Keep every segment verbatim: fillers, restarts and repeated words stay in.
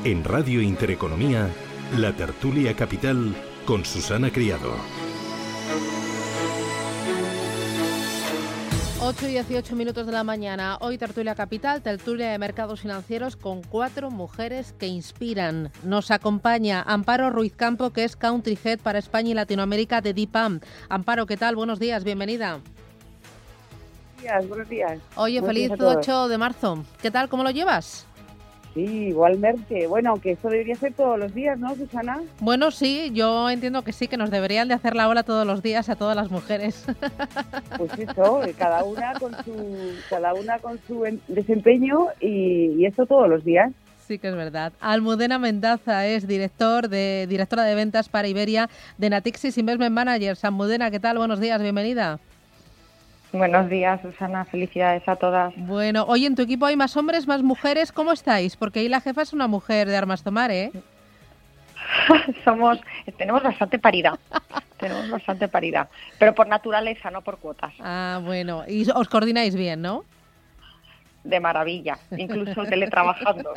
En Radio Intereconomía, La Tertulia Capital con Susana Criado. ocho y dieciocho minutos de la mañana. Hoy Tertulia Capital, tertulia de mercados financieros con cuatro mujeres que inspiran. Nos acompaña Amparo Ruiz Campo, que es Country Head para España y Latinoamérica de DIPAM. Amparo, ¿qué tal? Buenos días, bienvenida. Buenos días, buenos días. Oye, buenos feliz días a ocho de marzo. ¿Qué tal? ¿Cómo lo llevas? Sí, igualmente. Bueno, que esto debería ser todos los días, ¿no, Susana? Bueno, sí, yo entiendo que sí, que nos deberían de hacer la ola todos los días a todas las mujeres. Pues eso, cada una con su, cada una con su desempeño y, y esto todos los días. Sí que es verdad. Almudena Mendaza es director de directora de ventas para Iberia de Natixis Investment Managers. Almudena, ¿qué tal? Buenos días, bienvenida. Buenos días, Susana. Felicidades a todas. Bueno, hoy en tu equipo hay más hombres, más mujeres. ¿Cómo estáis? Porque ahí la jefa es una mujer de armas tomar, ¿eh? Somos, tenemos bastante paridad. tenemos bastante paridad. Pero por naturaleza, no por cuotas. Ah, bueno. Y os coordináis bien, ¿no? De maravilla, incluso teletrabajando.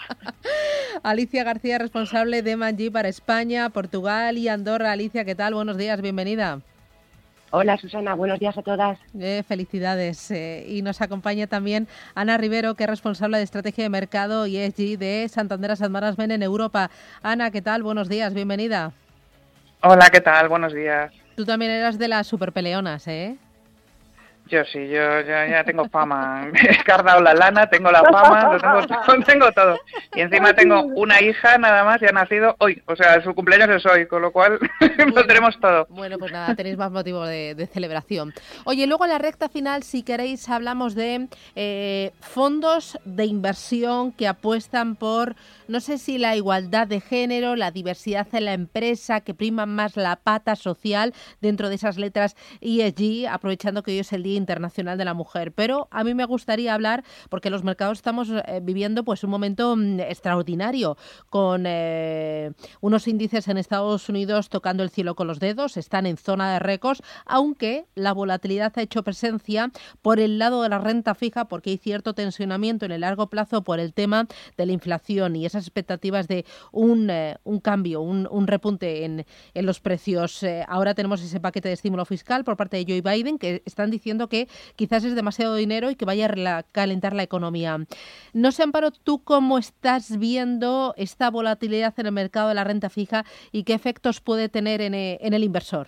Alicia García, responsable de M and G para España, Portugal y Andorra. Alicia, ¿qué tal? Buenos días, bienvenida. Hola Susana, buenos días a todas. Eh, felicidades. Eh, y nos acompaña también Ana Rivero, que es responsable de Estrategia de Mercado y E S G de Santander Asset Management en Europa. Ana, ¿qué tal? Buenos días, bienvenida. Hola, ¿qué tal? Buenos días. Tú también eras de las superpeleonas, ¿eh? Yo sí, yo, yo ya tengo fama. Me he cargado la lana, tengo la fama, lo tengo, todo, tengo todo. Y encima tengo una hija nada más y ha nacido hoy. O sea, su cumpleaños es hoy, con lo cual bueno, lo tenemos todo. Bueno, pues nada, tenéis más motivo de, de celebración. Oye, luego en la recta final, si queréis, hablamos de eh, fondos de inversión que apuestan por, no sé si la igualdad de género, la diversidad en la empresa, que priman más la pata social dentro de esas letras E S G, aprovechando que hoy es el Día Internacional de la Mujer. Pero a mí me gustaría hablar, porque los mercados estamos eh, viviendo pues un momento mm, extraordinario, con eh, unos índices en Estados Unidos tocando el cielo con los dedos, están en zona de récords, aunque la volatilidad ha hecho presencia por el lado de la renta fija, porque hay cierto tensionamiento en el largo plazo por el tema de la inflación y esas expectativas de un, eh, un cambio, un, un repunte en, en los precios. Eh, ahora tenemos ese paquete de estímulo fiscal por parte de Joe Biden, que están diciendo que quizás es demasiado dinero y que vaya a calentar la economía. No sé, Amparo, ¿tú cómo estás viendo esta volatilidad en el mercado de la renta fija y qué efectos puede tener en, en el inversor?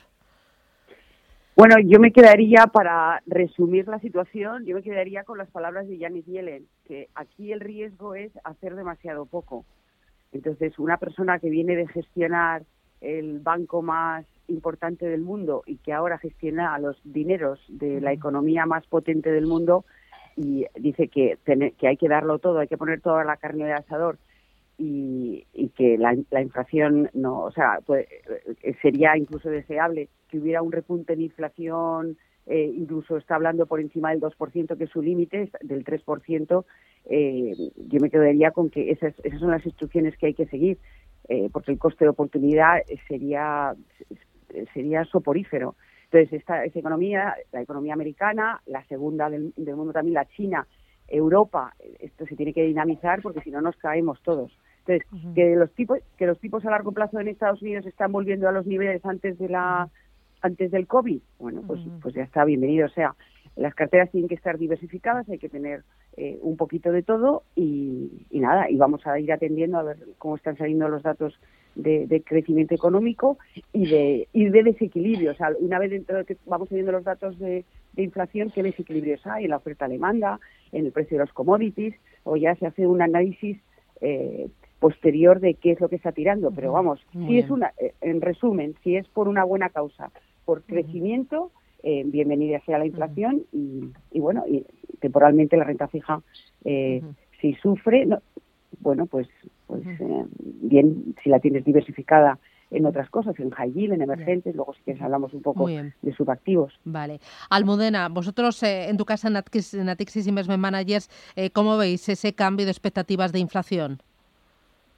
Bueno, yo me quedaría, para resumir la situación, yo me quedaría con las palabras de Janet Yellen, que aquí el riesgo es hacer demasiado poco. Entonces, una persona que viene de gestionar el banco más importante del mundo y que ahora gestiona los dineros de la economía más potente del mundo y dice que, tener, que hay que darlo todo, hay que poner toda la carne de asador y, y que la, la inflación no, o sea, pues, sería incluso deseable que hubiera un repunte en inflación, eh, incluso está hablando por encima del dos por ciento, que es su límite, del tres por ciento. Eh, yo me quedaría con que esas, esas son las instrucciones que hay que seguir, eh, porque el coste de oportunidad sería sería soporífero. Entonces, esta, esta economía, la economía americana, la segunda del, del mundo también, la China, Europa, esto se tiene que dinamizar porque si no nos caemos todos. Entonces, uh-huh. que los tipos que los tipos a largo plazo en Estados Unidos están volviendo a los niveles antes de la antes del COVID, bueno, pues uh-huh. pues ya está, bienvenido. O sea, las carteras tienen que estar diversificadas, hay que tener eh, un poquito de todo y, y nada, y vamos a ir atendiendo a ver cómo están saliendo los datos de, de crecimiento económico y de y de desequilibrio. O sea, una vez dentro de que vamos teniendo los datos de, de inflación, qué desequilibrios hay en la oferta-demanda, en el precio de los commodities, o ya se hace un análisis eh, posterior de qué es lo que está tirando. Pero vamos, Muy si bien. es una, en resumen, si es por una buena causa, por crecimiento, eh, bienvenida sea la inflación y, y bueno, y temporalmente la renta fija, eh, uh-huh. si sufre, no, bueno, pues pues uh-huh. eh, bien, si la tienes diversificada en otras cosas, en high yield, en emergentes, bien. Luego si quieres hablamos un poco de subactivos. Vale. Almudena, vosotros eh, en tu casa en Natixis Investment Managers, eh, ¿cómo veis ese cambio de expectativas de inflación?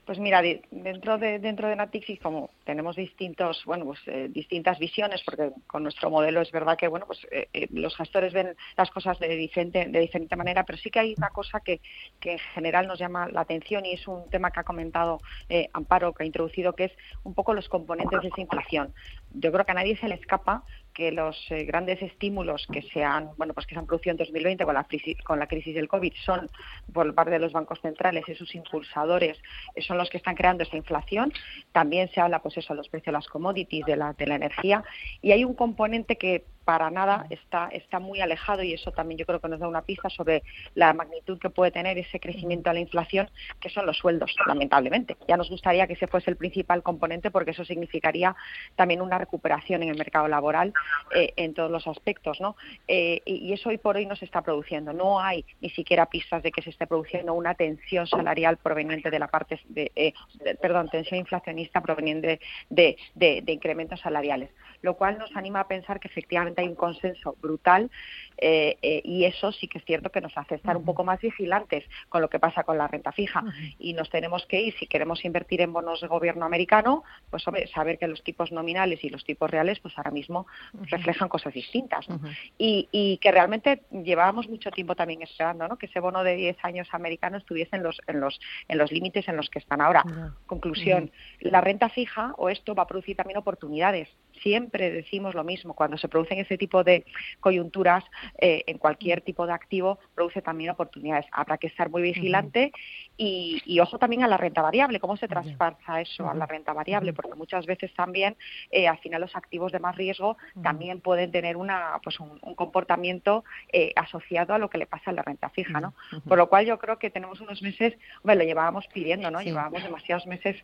Pues mira, dentro de dentro de Natixis, como tenemos distintos, bueno, pues eh, distintas visiones, porque con nuestro modelo es verdad que, bueno, pues eh, eh, los gestores ven las cosas de diferente de diferente manera, pero sí que hay una cosa que, que en general nos llama la atención y es un tema que ha comentado eh, Amparo, que ha introducido, que es un poco los componentes de esa inflación. Yo creo que a nadie se le escapa que los eh, grandes estímulos que se han, bueno, pues que se han producido en dos mil veinte con la crisis, con la crisis del COVID son por parte de los bancos centrales, esos impulsadores eh, son los que están creando esa inflación. También se habla, pues eso, de los precios de las commodities, de la, de la energía, y hay un componente que para nada está está muy alejado, y eso también yo creo que nos da una pista sobre la magnitud que puede tener ese crecimiento de la inflación, que son los sueldos, lamentablemente. Ya nos gustaría que ese fuese el principal componente, porque eso significaría también una recuperación en el mercado laboral eh, en todos los aspectos, ¿no? Eh, y eso hoy por hoy no se está produciendo. No hay ni siquiera pistas de que se esté produciendo una tensión salarial proveniente de la parte, de, eh, de, perdón, tensión inflacionista proveniente de, de, de incrementos salariales, lo cual nos anima a pensar que efectivamente hay un consenso brutal eh, eh, y eso sí que es cierto que nos hace estar un poco más vigilantes con lo que pasa con la renta fija, y nos tenemos que ir, si queremos invertir en bonos de gobierno americano, pues hombre, saber que los tipos nominales y los tipos reales pues ahora mismo reflejan cosas distintas, ¿no? y, y que realmente llevábamos mucho tiempo también esperando, ¿no?, que ese bono de diez años americano estuviese en los en los en los límites en los que están ahora. Conclusión, la renta fija o esto va a producir también oportunidades. Siempre decimos lo mismo, cuando se producen ese tipo de coyunturas eh, en cualquier tipo de activo, produce también oportunidades. Habrá que estar muy vigilante y, y ojo también a la renta variable, cómo se traspasa eso a la renta variable, porque muchas veces también eh, al final los activos de más riesgo también pueden tener una pues un, un comportamiento eh, asociado a lo que le pasa a la renta fija, ¿no? Por lo cual yo creo que tenemos unos meses, bueno, lo llevábamos pidiendo, ¿no? Sí. Llevábamos demasiados meses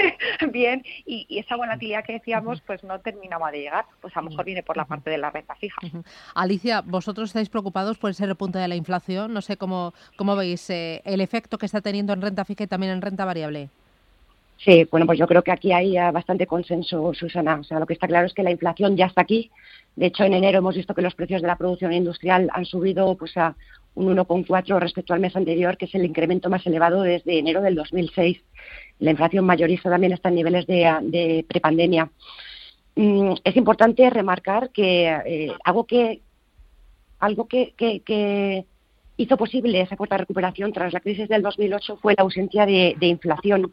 bien y, y esa volatilidad que decíamos pues no terminaba de llegar, pues a lo mejor viene por la parte de la renta fija. Alicia, vosotros estáis preocupados por ese repunte de la inflación, no sé cómo, cómo veis eh, el efecto que está teniendo en renta fija y también en renta variable. Sí, bueno, pues yo creo que aquí hay uh, bastante consenso, Susana. O sea, lo que está claro es que la inflación ya está aquí. De hecho, en enero hemos visto que los precios de la producción industrial han subido pues a un uno coma cuatro respecto al mes anterior, que es el incremento más elevado desde enero del dos mil seis. La inflación mayorista también está en niveles de, de prepandemia. Mm, es importante remarcar que eh, algo que algo que, que, que hizo posible esa fuerte recuperación tras la crisis del dos mil ocho fue la ausencia de, de inflación.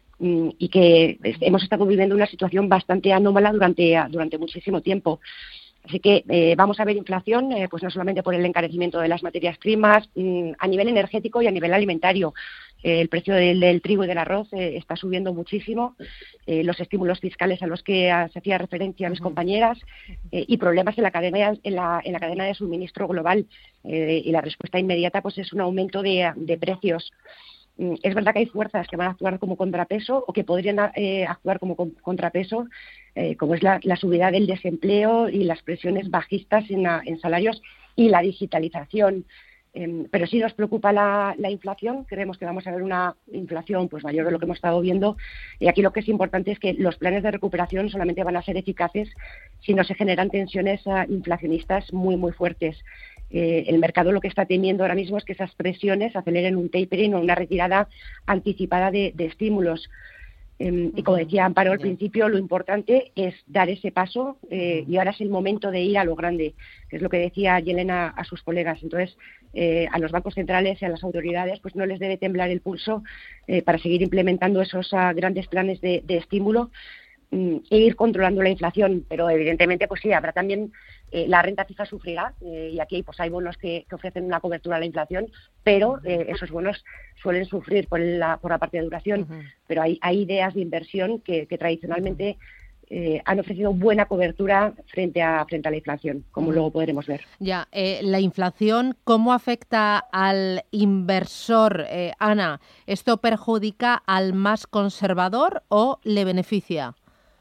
Y que hemos estado viviendo una situación bastante anómala durante durante muchísimo tiempo. Así que eh, vamos a ver inflación, eh, pues no solamente por el encarecimiento de las materias primas, mmm, a nivel energético y a nivel alimentario. Eh, el precio del, del trigo y del arroz eh, está subiendo muchísimo, eh, los estímulos fiscales a los que uh, se hacía referencia a mis uh-huh. compañeras eh, y problemas en la cadena en la, en la cadena de suministro global. Eh, y la respuesta inmediata pues es un aumento de, de precios. Es verdad que hay fuerzas que van a actuar como contrapeso o que podrían eh, actuar como con, contrapeso, eh, como es la, la subida del desempleo y las presiones bajistas en, la, en salarios y la digitalización. Eh, pero sí nos preocupa la, la inflación. Creemos que vamos a ver una inflación pues mayor de lo que hemos estado viendo. Y aquí lo que es importante es que los planes de recuperación solamente van a ser eficaces si no se generan tensiones uh, inflacionistas muy, muy fuertes. Eh, el mercado lo que está temiendo ahora mismo es que esas presiones aceleren un tapering o una retirada anticipada de, de estímulos. Eh, y como decía Amparo al principio, lo importante es dar ese paso eh, y ahora es el momento de ir a lo grande, que es lo que decía Yelena a sus colegas. Entonces, eh, a los bancos centrales y a las autoridades pues no les debe temblar el pulso eh, para seguir implementando esos uh, grandes planes de, de estímulo e ir controlando la inflación, pero evidentemente pues sí, habrá también eh, la renta fija sufrirá eh, y aquí pues hay bonos que, que ofrecen una cobertura a la inflación, pero eh, esos bonos suelen sufrir por la, por la parte de duración, uh-huh. pero hay, hay ideas de inversión que, que tradicionalmente eh, han ofrecido buena cobertura frente a frente a la inflación, como uh-huh. luego podremos ver. Ya, eh, la inflación, ¿cómo afecta al inversor, eh, Ana? ¿Esto perjudica al más conservador o le beneficia?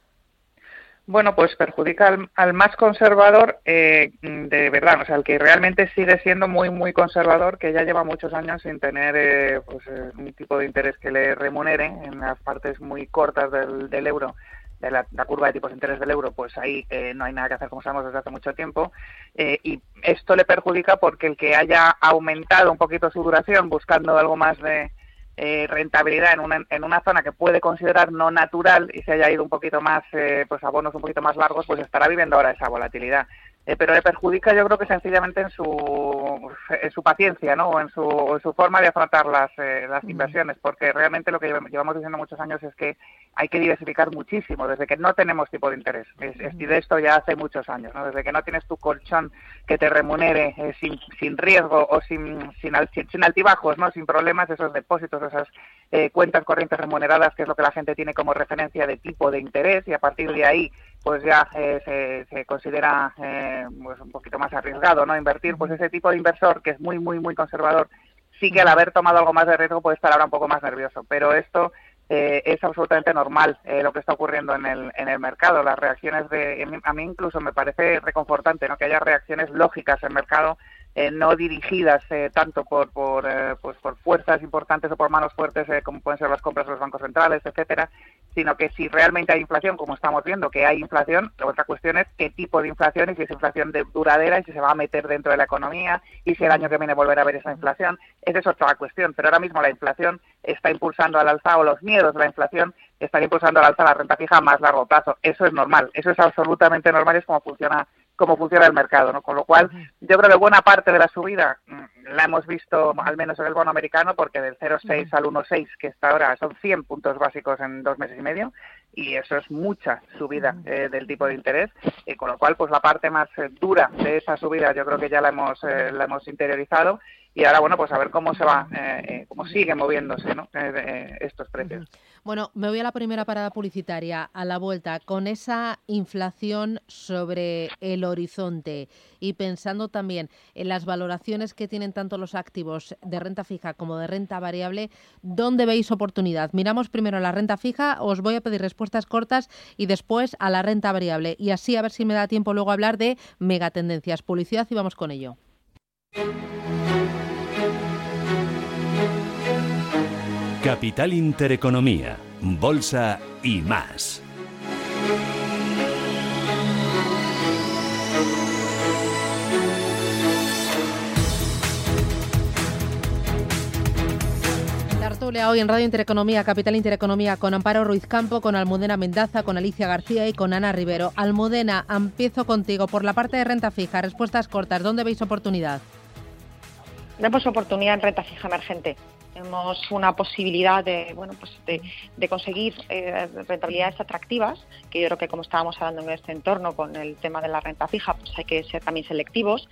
Bueno, pues perjudica al, al más conservador, eh, de verdad, o sea, el que realmente sigue siendo muy, muy conservador, que ya lleva muchos años sin tener eh, pues, eh, un tipo de interés que le remunere en las partes muy cortas del, del euro, de la, la curva de tipos de interés del euro, pues ahí eh, no hay nada que hacer, como sabemos, desde hace mucho tiempo, eh, y esto le perjudica porque el que haya aumentado un poquito su duración buscando algo más de eh, rentabilidad en una, en una zona que puede considerar no natural y se haya ido un poquito más, eh, pues a bonos un poquito más largos, pues estará viviendo ahora esa volatilidad. Eh, pero le perjudica, yo creo que sencillamente en su en su paciencia, ¿no? O en su, o en su forma de afrontar las, eh, las inversiones, porque realmente lo que llevamos diciendo muchos años es que hay que diversificar muchísimo, desde que no tenemos tipo de interés. Es, es, y de esto ya hace muchos años, ¿no? Desde que no tienes tu colchón que te remunere eh, sin, sin riesgo o sin, sin, sin, sin altibajos, ¿no? Sin problemas, esos depósitos, esas eh, cuentas corrientes remuneradas, que es lo que la gente tiene como referencia de tipo de interés, y a partir de ahí pues ya eh, se, se considera eh, pues un poquito más arriesgado, ¿no? Invertir, pues ese tipo de inversor que es muy, muy, muy conservador, sí que al haber tomado algo más de riesgo puede estar ahora un poco más nervioso, pero esto eh, es absolutamente normal, eh, lo que está ocurriendo en el en el mercado. Las reacciones de, a mí incluso me parece reconfortante, ¿no? Que haya reacciones lógicas en el mercado, eh, no dirigidas eh, tanto por por, eh, pues por fuerzas importantes o por manos fuertes, eh, como pueden ser las compras de los bancos centrales, etcétera, sino que si realmente hay inflación, como estamos viendo que hay inflación, la otra cuestión es qué tipo de inflación y si es inflación de duradera y si se va a meter dentro de la economía y si el año que viene volverá a haber esa inflación. Esa es otra cuestión, pero ahora mismo la inflación está impulsando al alza, o los miedos de la inflación están impulsando al alza la renta fija a más largo plazo. Eso es normal, eso es absolutamente normal, es como funciona cómo funciona el mercado, ¿no? Con lo cual, yo creo que buena parte de la subida la hemos visto, al menos en el bono americano, porque del cero coma seis al uno coma seis, que está ahora, son cien puntos básicos en dos meses y medio, y eso es mucha subida eh, del tipo de interés, y con lo cual, pues la parte más eh, dura de esa subida yo creo que ya la hemos eh, la hemos interiorizado, y ahora, bueno, pues a ver cómo se va, eh, eh, cómo sigue moviéndose, ¿no? eh, eh, estos precios. Bueno, me voy a la primera parada publicitaria, a la vuelta, con esa inflación sobre el horizonte y pensando también en las valoraciones que tienen tanto los activos de renta fija como de renta variable, ¿dónde veis oportunidad? Miramos primero la renta fija, os voy a pedir respuestas cortas, y después a la renta variable, y así a ver si me da tiempo luego a hablar de megatendencias. Publicidad y vamos con ello. Capital Intereconomía, Bolsa y más. Tertulia hoy en Radio Intereconomía, Capital Intereconomía, con Amparo Ruiz Campo, con Almudena Mendaza, con Alicia García y con Ana Rivero. Almudena, empiezo contigo. Por la parte de renta fija, respuestas cortas, ¿dónde veis oportunidad? Vemos oportunidad en renta fija emergente. Tenemos una posibilidad de, bueno, pues de, de conseguir eh, rentabilidades atractivas, que yo creo que, como estábamos hablando en este entorno con el tema de la renta fija, pues hay que ser también selectivos,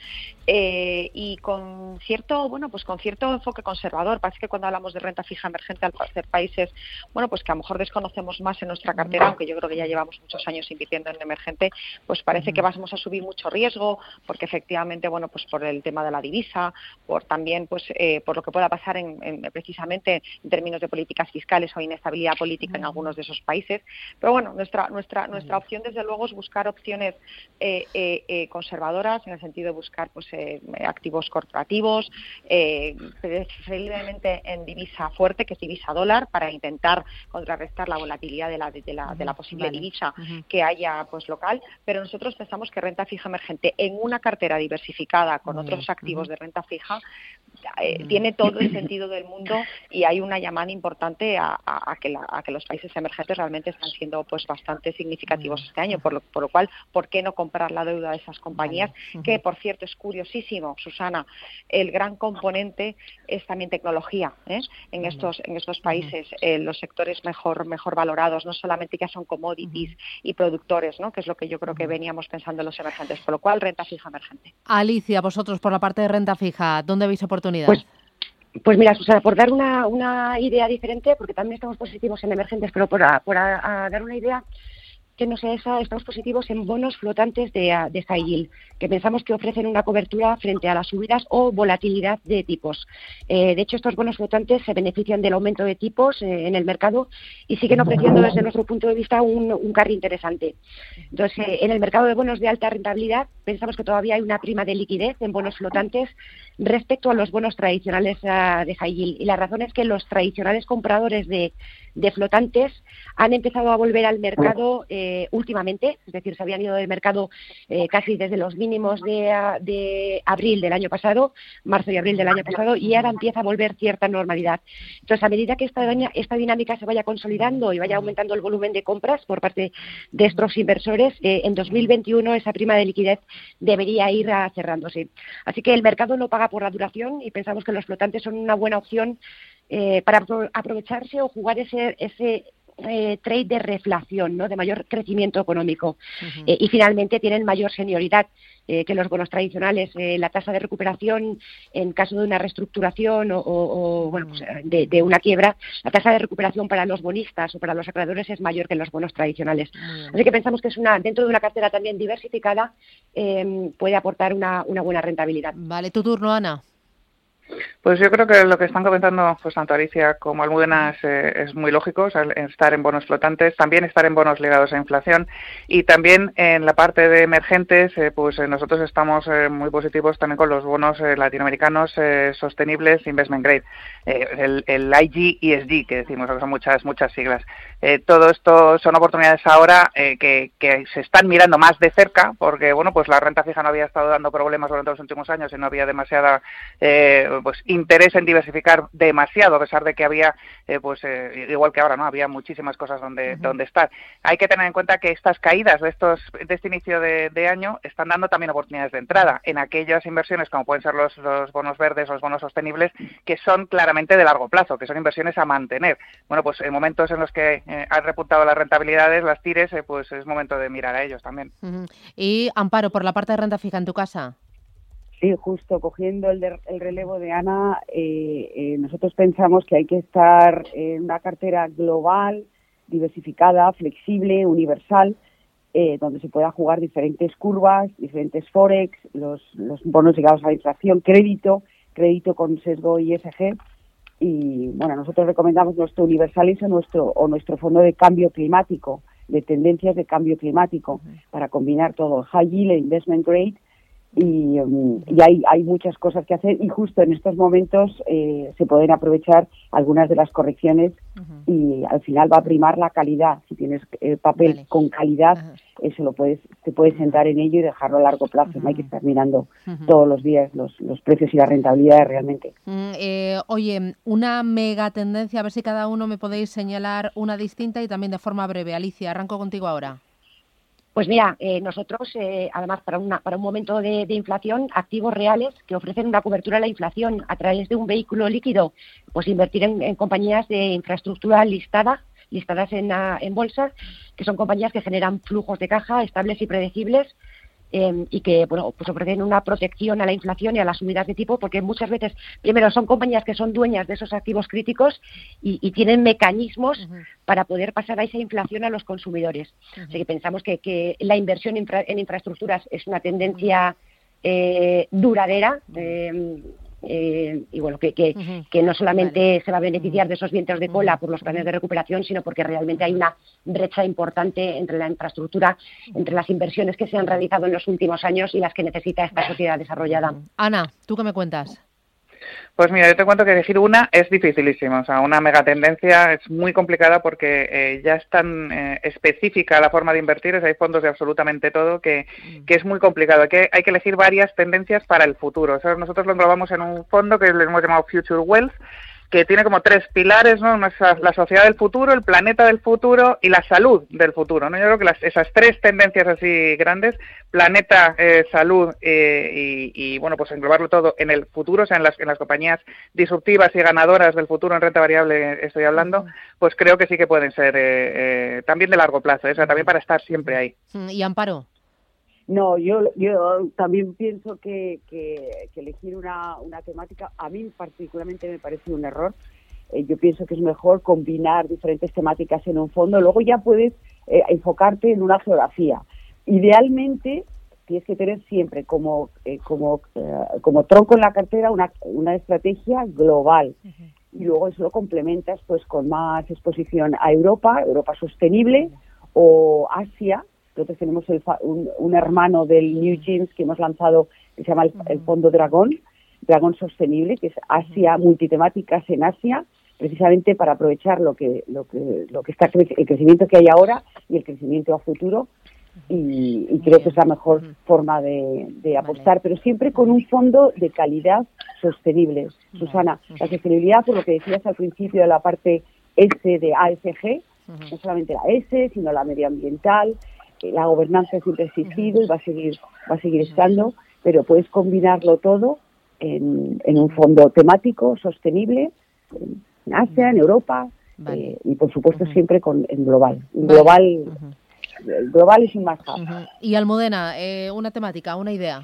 eh, y con cierto, bueno, pues con cierto enfoque conservador. Parece que cuando hablamos de renta fija emergente, al ser países, bueno, pues que a lo mejor desconocemos más en nuestra cartera, aunque yo creo que ya llevamos muchos años invirtiendo en emergente, pues parece que vamos a subir mucho riesgo, porque efectivamente, bueno, pues por el tema de la divisa, por también, pues eh, por lo que pueda pasar en, en precisamente en términos de políticas fiscales o inestabilidad política en algunos de esos países. Pero bueno, nuestra nuestra nuestra opción, desde luego, es buscar opciones eh, eh, eh, conservadoras, en el sentido de buscar pues eh, activos corporativos, eh, preferiblemente en divisa fuerte, que es divisa dólar, para intentar contrarrestar la volatilidad de la de la, de la posible vale. divisa uh-huh. que haya pues local. Pero nosotros pensamos que renta fija emergente en una cartera diversificada con uh-huh. otros activos uh-huh. de renta fija eh, uh-huh. tiene todo el sentido del mundo, y hay una llamada importante a, a, a, que la, a que los países emergentes realmente están siendo pues bastante significativos este año, por lo, por lo cual, ¿por qué no comprar la deuda de esas compañías? Vale. Que, por cierto, es curiosísimo, Susana, el gran componente es también tecnología, ¿eh? En estos en estos países, eh, los sectores mejor mejor valorados, no solamente ya son commodities uh-huh. y productores, ¿no? Que es lo que yo creo que veníamos pensando en los emergentes, por lo cual, renta fija emergente. Alicia, vosotros, por la parte de renta fija, ¿dónde veis oportunidad? Pues Pues mira, Susana, por dar una, una idea diferente, porque también estamos positivos en emergentes, pero por, a, por a, a dar una idea que no sea esa, estamos positivos en bonos flotantes de, de high yield, que pensamos que ofrecen una cobertura frente a las subidas o volatilidad de tipos. Eh, de hecho, estos bonos flotantes se benefician del aumento de tipos eh, en el mercado y siguen ofreciendo, desde nuestro punto de vista, un, un carry interesante. Entonces, eh, en el mercado de bonos de alta rentabilidad, pensamos que todavía hay una prima de liquidez en bonos flotantes respecto a los bonos tradicionales uh, de high yield. Y la razón es que los tradicionales compradores de de flotantes han empezado a volver al mercado eh, últimamente, es decir, se habían ido del mercado eh, casi desde los mínimos de, de abril del año pasado, marzo y abril del año pasado, y ahora empieza a volver cierta normalidad. Entonces, a medida que esta, esta dinámica se vaya consolidando y vaya aumentando el volumen de compras por parte de estos inversores, eh, en dos mil veintiuno esa prima de liquidez debería ir a cerrándose. Así que el mercado no paga por la duración y pensamos que los flotantes son una buena opción eh, para apro- aprovecharse o jugar ese, ese eh, trade de reflación, ¿no?, de mayor crecimiento económico. Uh-huh. Eh, y finalmente tienen mayor senioridad eh, que los bonos tradicionales. Eh, la tasa de recuperación en caso de una reestructuración o, o, o bueno, pues, de, de una quiebra, la tasa de recuperación para los bonistas o para los acreedores es mayor que en los bonos tradicionales. Uh-huh. Así que pensamos que es una, dentro de una cartera también diversificada, eh, puede aportar una, una buena rentabilidad. Vale, tu turno, Ana. Pues yo creo que lo que están comentando pues tanto Alicia como Almudena es, eh, es muy lógico, o sea, estar en bonos flotantes, también estar en bonos ligados a inflación y también en la parte de emergentes, eh, pues eh, nosotros estamos eh, muy positivos también con los bonos eh, latinoamericanos eh, sostenibles investment grade, eh, el, el I G E S G que decimos, que son muchas muchas siglas. Eh, todo esto son oportunidades ahora eh, que, que se están mirando más de cerca porque bueno, pues la renta fija no había estado dando problemas durante los últimos años y no había demasiada eh, pues interés en diversificar demasiado, a pesar de que había, eh, pues eh, igual que ahora, no había muchísimas cosas donde uh-huh. donde estar. Hay que tener en cuenta que estas caídas de estos de este inicio de, de año están dando también oportunidades de entrada en aquellas inversiones como pueden ser los, los bonos verdes, los bonos sostenibles, que son claramente de largo plazo, que son inversiones a mantener. Bueno, pues en momentos en los que eh, han repuntado las rentabilidades, las tires, eh, pues es momento de mirar a ellos también. Uh-huh. Y Amparo, por la parte de renta fija en tu casa. Sí, justo cogiendo el, de, el relevo de Ana, eh, eh, nosotros pensamos que hay que estar en una cartera global, diversificada, flexible, universal, eh, donde se pueda jugar diferentes curvas, diferentes forex, los, los bonos ligados a la inflación, crédito, crédito con sesgo I S G. Y bueno, nosotros recomendamos nuestro Universalis o nuestro, o nuestro fondo de cambio climático, de tendencias de cambio climático, uh-huh. para combinar todo, high yield e investment grade. Y, um, y hay, hay muchas cosas que hacer y justo en estos momentos eh, se pueden aprovechar algunas de las correcciones uh-huh. y al final va a primar la calidad. Si tienes eh, papel vale. con calidad, uh-huh. eso lo puedes te puedes sentar en ello y dejarlo a largo plazo. Uh-huh. No hay que estar mirando uh-huh. todos los días los, los precios y la rentabilidad realmente. Uh, eh, oye, una mega tendencia, a ver si cada uno me podéis señalar una distinta y también de forma breve. Alicia, arranco contigo ahora. Pues mira, eh, nosotros, eh, además, para, una, para un momento de, de inflación, activos reales que ofrecen una cobertura a la inflación a través de un vehículo líquido, pues invertir en, en compañías de infraestructura listada, listadas en, en bolsa, que son compañías que generan flujos de caja estables y predecibles, eh, y que bueno, pues ofrecen una protección a la inflación y a las subidas de tipo, porque muchas veces, primero, son compañías que son dueñas de esos activos críticos y, y tienen mecanismos uh-huh. para poder pasar a esa inflación a los consumidores. Uh-huh. Así que pensamos que, que la inversión infra, en infraestructuras es una tendencia eh, duradera, eh, Eh, y bueno, que, que, uh-huh. que no solamente vale. se va a beneficiar de esos vientos de cola uh-huh. por los planes de recuperación, sino porque realmente hay una brecha importante entre la infraestructura, entre las inversiones que se han realizado en los últimos años y las que necesita esta sociedad desarrollada. Uh-huh. Ana, ¿tú qué me cuentas? Pues mira, yo te cuento que elegir una es dificilísimo, o sea, una megatendencia es muy complicada porque eh, ya es tan eh, específica la forma de invertir, o sea, hay fondos de absolutamente todo que, que es muy complicado, hay que, hay que elegir varias tendencias para el futuro. O sea, nosotros lo englobamos en un fondo que le hemos llamado Future Wealth, que tiene como tres pilares, ¿no? Una es la sociedad del futuro, el planeta del futuro y la salud del futuro, ¿no? Yo creo que las, esas tres tendencias así grandes, planeta, eh, salud eh, y, y, bueno, pues englobarlo todo en el futuro, o sea, en las, en las compañías disruptivas y ganadoras del futuro en renta variable estoy hablando, pues creo que sí que pueden ser eh, eh, también de largo plazo, ¿eh? O sea, también para estar siempre ahí. ¿Y Amparo? No, yo yo también pienso que, que, que elegir una, una temática, a mí particularmente me parece un error. Eh, yo pienso que es mejor combinar diferentes temáticas en un fondo. Luego ya puedes eh, enfocarte en una geografía. Idealmente tienes que tener siempre como eh, como eh, como tronco en la cartera una, una estrategia global. Uh-huh. Y luego eso lo complementas pues con más exposición a Europa, Europa sostenible, uh-huh. o Asia. Nosotros tenemos el, un, un hermano del New Jeans que hemos lanzado, que se llama el, el Fondo Dragón, Dragón Sostenible, que es Asia, multitemáticas en Asia, precisamente para aprovechar lo que lo que lo que está el crecimiento que hay ahora y el crecimiento a futuro, y, y creo que es la mejor uh-huh. forma de, de apostar, vale. pero siempre con un fondo de calidad sostenible. Vale. Susana, uh-huh. la sostenibilidad, por lo que decías al principio de la parte S de A S G, uh-huh. no solamente la S, sino la medioambiental, eh, la gobernanza siempre ha existido uh-huh. y va a seguir va a seguir estando, pero puedes combinarlo todo en, en un fondo temático, sostenible, en Asia, en Europa, vale. eh, y por supuesto uh-huh. siempre con en global. En global, vale. uh-huh. global es un más uh-huh. Y Almudena, eh, una temática, una idea.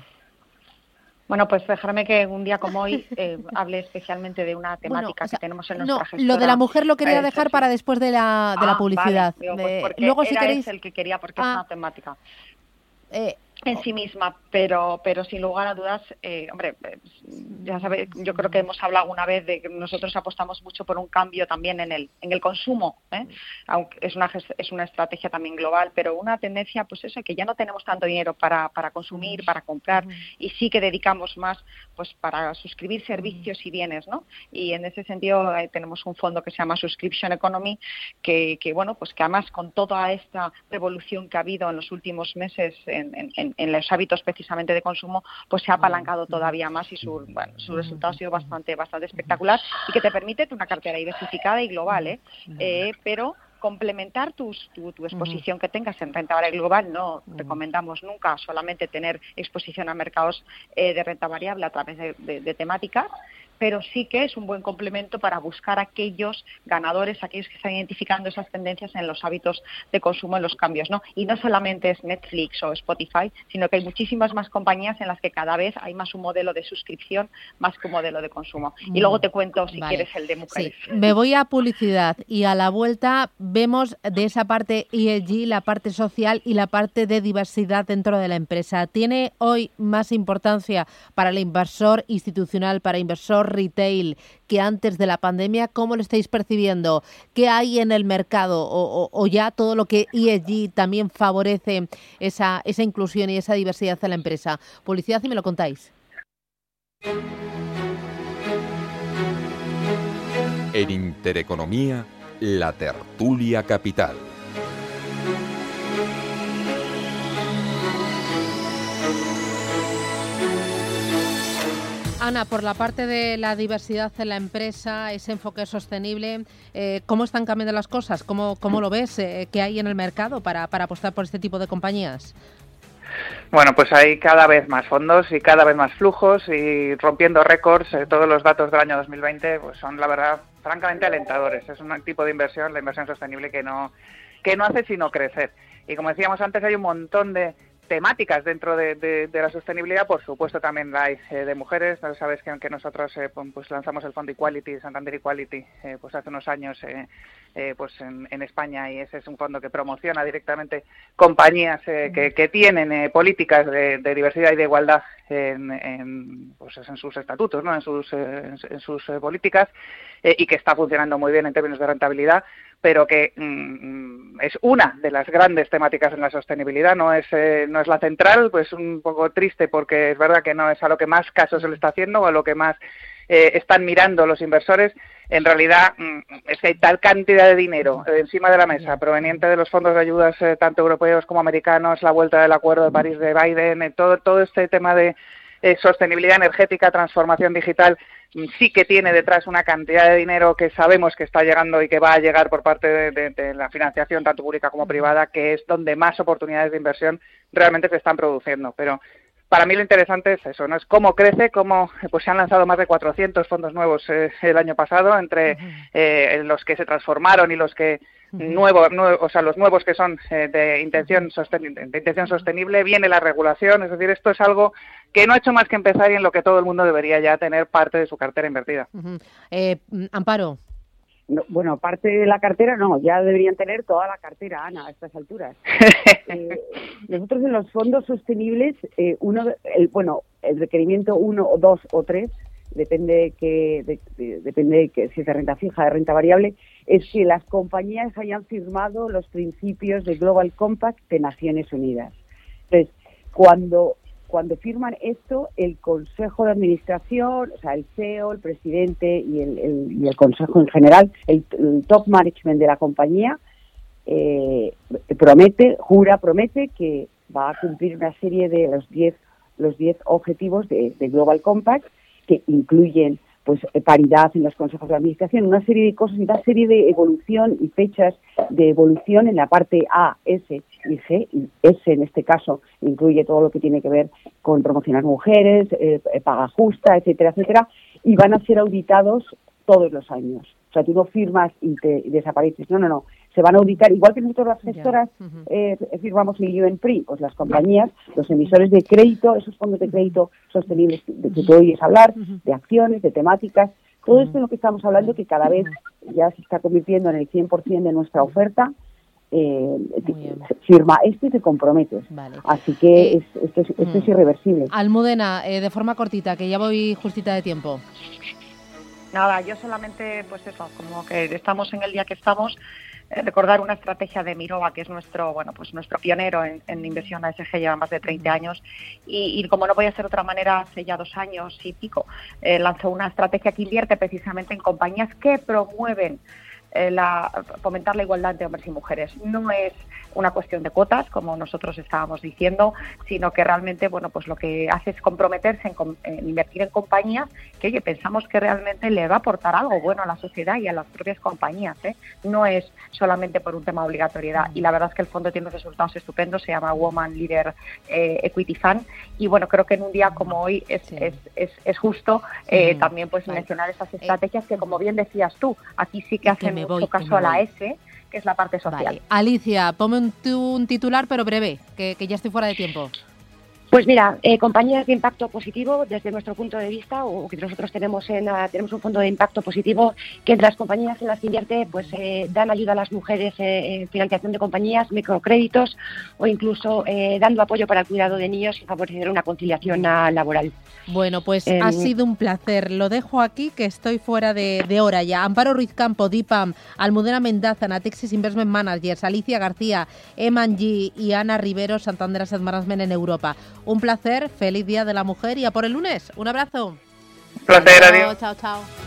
Bueno, pues dejarme que un día como hoy eh, hable especialmente de una temática bueno, o sea, que tenemos en nuestra no, gestora. Lo de la mujer lo quería dejar para después de la, de ah, la publicidad. Vale. Digo, pues porque Luego, era si queréis... el que quería, porque ah, es una temática. Eh, en sí misma, pero pero sin lugar a dudas, eh, hombre, ya sabéis, yo creo que hemos hablado alguna vez de que nosotros apostamos mucho por un cambio también en el en el consumo, ¿eh? Aunque es una es una estrategia también global, pero una tendencia, pues eso, que ya no tenemos tanto dinero para para consumir, para comprar, y sí que dedicamos más pues para suscribir servicios y bienes, ¿no? Y en ese sentido eh, tenemos un fondo que se llama Subscription Economy, que que bueno, pues que además con toda esta revolución que ha habido en los últimos meses en, en, en en los hábitos precisamente de consumo, pues se ha apalancado todavía más y su, bueno, su resultado ha sido bastante bastante espectacular, y que te permite una cartera diversificada y global, ¿eh? Eh, pero complementar tus, tu, tu exposición que tengas en renta variable global. No recomendamos nunca solamente tener exposición a mercados eh, de renta variable a través de, de, de temáticas, pero sí que es un buen complemento para buscar aquellos ganadores, aquellos que están identificando esas tendencias en los hábitos de consumo, en los cambios, ¿no? Y no solamente es Netflix o Spotify, sino que hay muchísimas más compañías en las que cada vez hay más un modelo de suscripción más que un modelo de consumo. Y luego te cuento, si vale. quieres, el de mujeres. Sí. Me voy a publicidad y a la vuelta vemos de esa parte E S G, la parte social y la parte de diversidad dentro de la empresa. ¿Tiene hoy más importancia para el inversor institucional, para inversor retail, que antes de la pandemia? ¿Cómo lo estáis percibiendo? ¿Qué hay en el mercado? ¿O, o, o ya todo lo que E S G también favorece esa, esa inclusión y esa diversidad en la empresa? Publicidad y me lo contáis. En Intereconomía, la tertulia capital. Ana, por la parte de la diversidad en la empresa, ese enfoque sostenible, eh, ¿cómo están cambiando las cosas? ¿Cómo, cómo lo ves? Eh, ¿Qué hay en el mercado para, para apostar por este tipo de compañías? Bueno, pues hay cada vez más fondos y cada vez más flujos y rompiendo récords. Eh, todos los datos del año dos mil veinte pues son, la verdad, francamente alentadores. Es un tipo de inversión, la inversión sostenible, que no que no hace sino crecer. Y como decíamos antes, hay un montón de temáticas dentro de, de, de la sostenibilidad. Por supuesto también la hay eh, de mujeres. Sabes que aunque nosotros eh, pues lanzamos el fondo Equality, Santander Equality, eh, pues hace unos años eh, eh, pues en, en España, y ese es un fondo que promociona directamente compañías eh, que, que tienen eh, políticas de, de diversidad y de igualdad en, en, pues en sus estatutos, ¿no? en sus, eh, en sus eh, políticas, eh, y que está funcionando muy bien en términos de rentabilidad, pero que mm, es una de las grandes temáticas en la sostenibilidad. No es eh, no es la central, pues un poco triste, porque es verdad que no es a lo que más caso se le está haciendo o a lo que más eh, están mirando los inversores. En realidad mm, es que hay tal cantidad de dinero eh, encima de la mesa proveniente de los fondos de ayudas eh, tanto europeos como americanos, la vuelta del Acuerdo de París de Biden, eh, todo todo este tema de eh, sostenibilidad energética, transformación digital, sí que tiene detrás una cantidad de dinero que sabemos que está llegando y que va a llegar por parte de, de, de la financiación tanto pública como privada, que es donde más oportunidades de inversión realmente se están produciendo. Pero para mí lo interesante es eso, ¿no? Es cómo crece, cómo pues se han lanzado más de cuatrocientos fondos nuevos eh, el año pasado, entre eh, los que se transformaron y los que nuevos, nuevo, o sea, los nuevos que son eh, de intención sostenible, de intención sostenible. Viene la regulación, es decir, esto es algo que no ha hecho más que empezar y en lo que todo el mundo debería ya tener parte de su cartera invertida. Uh-huh. eh, Amparo. No, bueno, parte de la cartera no, ya deberían tener toda la cartera, Ana, a estas alturas. eh, nosotros en los fondos sostenibles, eh, uno, el, bueno, el requerimiento uno o dos o tres, depende que de, de, depende que si es de renta fija, de renta variable, es que las compañías hayan firmado los principios de Global Compact de Naciones Unidas. Entonces, cuando cuando firman esto, el Consejo de Administración, o sea, el C E O, el presidente y el, el, y el Consejo en general, el, el top management de la compañía, eh, promete, jura, promete que va a cumplir una serie de los diez los diez objetivos de, de Global Compact, que incluyen pues paridad en los consejos de administración, una serie de cosas, una serie de evolución y fechas de evolución en la parte A, S y G. Y S en este caso incluye todo lo que tiene que ver con promocionar mujeres, eh, paga justa, etcétera, etcétera, y van a ser auditados todos los años. O sea, tú no firmas y te desapareces, no, no, no. Se van a auditar, igual que nosotros las gestoras uh-huh. eh, firmamos el U N P R I, pues las compañías, los emisores de crédito, esos fondos de crédito sostenibles de que tú oyes hablar, uh-huh. de acciones, de temáticas, todo uh-huh. esto es lo que estamos hablando, que cada vez ya se está convirtiendo en el cien por ciento de nuestra oferta, eh, firma esto y te comprometes. Vale. Así que eh, es, esto, es, esto uh-huh. es irreversible. Almudena, eh, de forma cortita, que ya voy justita de tiempo. Nada, yo solamente, pues eso, como que estamos en el día que estamos, eh, recordar una estrategia de Mirova, que es nuestro, bueno, pues nuestro pionero en, en inversión A S G, lleva más de treinta años, y, y como no podía ser de otra manera, hace ya dos años y pico, eh, lanzó una estrategia que invierte precisamente en compañías que promueven eh, la, fomentar la igualdad entre hombres y mujeres. No es una cuestión de cuotas, como nosotros estábamos diciendo, sino que realmente, bueno, pues lo que hace es comprometerse en, en invertir en compañías que, oye, pensamos que realmente le va a aportar algo bueno a la sociedad y a las propias compañías, ¿eh? No es solamente por un tema de obligatoriedad. Y la verdad es que el fondo tiene resultados estupendos, se llama Woman Leader eh, Equity Fund, y bueno, creo que en un día como hoy es, sí. es, es, es justo eh, mm, también pues vale. mencionar esas estrategias que, como bien decías tú, aquí sí que hacen mucho voy, caso a la voy. S, que es la parte social. Vale. Alicia, ponme un, un titular, pero breve, que, que ya estoy fuera de tiempo. Pues mira, eh, compañías de impacto positivo, desde nuestro punto de vista, o que nosotros tenemos en uh, tenemos un fondo de impacto positivo, que entre las compañías en las que invierte, pues eh, dan ayuda a las mujeres eh, en financiación de compañías, microcréditos, o incluso eh, dando apoyo para el cuidado de niños y favorecer una conciliación uh, laboral. Bueno, pues eh, ha sido un placer. Lo dejo aquí, que estoy fuera de, de hora ya. Amparo Ruiz Campo, DIPAM, Almudena Mendaza, Natixis Investment Managers, Alicia García, Eman G y Ana Rivero, Santander Asset Management en Europa. Un placer, feliz Día de la Mujer y a por el lunes. Un abrazo. Un placer, adiós. Chao, chao.